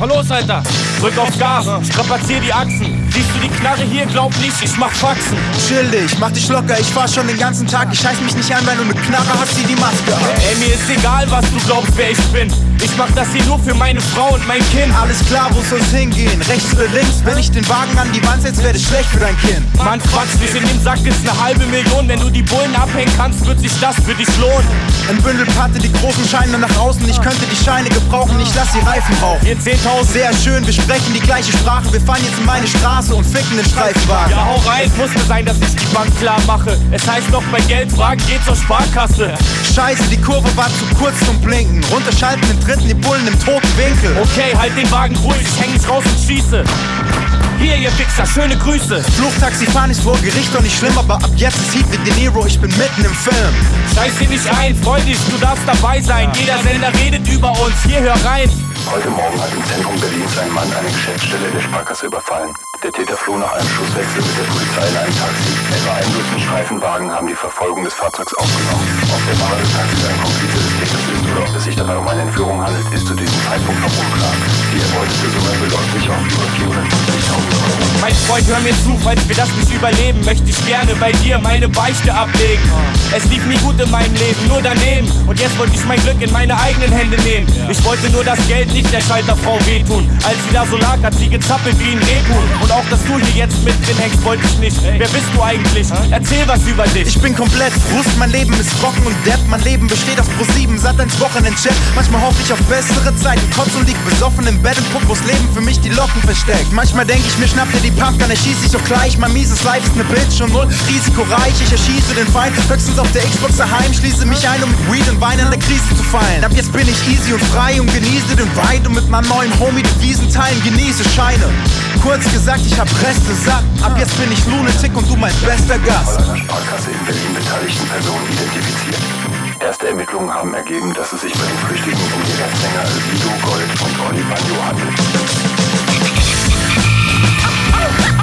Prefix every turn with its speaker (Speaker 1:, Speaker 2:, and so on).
Speaker 1: Fahr los, Alter. Drück aufs Gas, strapazier die Achsen. Siehst du die Knarre hier? Glaub nicht, ich mach Faxen.
Speaker 2: Chill dich, mach dich locker, ich fahr schon den ganzen Tag. Ich scheiß mich nicht an, wenn du ne Knarre hast, zieh die Maske ab.
Speaker 1: Ey, mir ist egal, was du glaubst, wer ich bin. Ich mach das hier nur für meine Frau und mein Kind.
Speaker 2: Alles klar, wo soll's hingehen? Rechts oder links? Wenn ich den Wagen an die Wand setz, wär das schlecht für dein Kind.
Speaker 1: Mann, Quatsch, nicht in dem Sack ist 1/2 Million. Wenn du die Bullen abhängen kannst, wird sich das für dich lohnen.
Speaker 2: Ein Bündel Patte, die großen Scheine nach außen. Ich könnte die Scheine gebrauchen, ich lass die Reifen rauchen.
Speaker 1: Hier 10.000.
Speaker 2: Sehr schön, wir sprechen die gleiche Sprache. Wir fahren jetzt in meine Straße und ficken den Streifenwagen.
Speaker 1: Ja, hau rein, es musste sein, dass ich die Bank klar mache. Es heißt doch, bei Geldfragen geht zur Sparkasse.
Speaker 2: Scheiße, die Kurve war zu kurz zum Blinken. Runterschalten den dritten, die Bullen im toten Winkel.
Speaker 1: Okay, halt den Wagen ruhig, ich häng nicht raus und schieße. Hier, ihr Wichser, schöne Grüße.
Speaker 2: Fluchtaxi fahren ist vor Gericht doch nicht schlimm, aber ab jetzt ist Heat wie De Niro, ich bin mitten im Film.
Speaker 1: Scheiß dir nicht ein, freu dich, du darfst dabei sein. Jeder Sender redet über uns, hier hör rein.
Speaker 3: Heute Morgen hat im Zentrum Berlins ein Mann eine Geschäftsstelle der Sparkasse überfallen. Der Täter floh nach einem Schusswechsel mit der Polizei in einem Taxi. Etwa ein Dutzend Streifenwagen haben die Verfolgung des Fahrzeugs aufgenommen. Ob der Fahrer des Taxis ein Komplize des Täters ist oder ob es sich dabei um eine Entführung handelt, ist zu diesem Zeitpunkt noch unklar. Die erbeutete Summe beläuft sich auf über 450.000 Euro.
Speaker 1: Mein Freund, hör mir zu, falls wir das nicht überleben, möchte ich gerne bei dir meine Beichte ablegen. Es lief nie gut in meinem Leben, nur daneben. Und jetzt wollte ich mein Glück in meine eigenen Hände nehmen. Ich wollte nur das Geld, nicht der Schalterfrau wehtun. Als sie da so lag, hat sie gezappelt wie ein Rebhuhn. Und auch, dass du hier jetzt mit drin hängst, wollte ich nicht. Wer bist du eigentlich? Erzähl was über dich.
Speaker 2: Ich bin komplett Frust, mein Leben ist trocken und depp. Mein Leben besteht aus Pro7, Sat1 Wochenendchat. Manchmal hoffe ich auf bessere Zeiten, kotz und lieg besoffen im Bett und guck, wo's Leben für mich die Locken versteckt. Manchmal denk ich mir, schnapp dir die Pumpgun, erschieß ich doch gleich. Mein mieses Life ist ne Bitch und null risikoreich. Ich erschieße den Feind, höchstens auf der Xbox daheim. Schließe mich ein, um mit Weed und Wein in der Krise zu fallen. Ab jetzt bin ich easy und frei und genieße den Ride. Und mit meinem neuen Homie Devisen teilen, genieße Scheine. Kurz gesagt, ich hab Reste satt. Ab jetzt bin ich Lunatic und du mein bester Gast.
Speaker 3: Von einer Sparkasse in Berlin beteiligten Personen identifiziert. Erste Ermittlungen haben ergeben, dass es sich bei den Flüchtigen um die Rapsänger Sido, Gold und Olli Bagno handelt.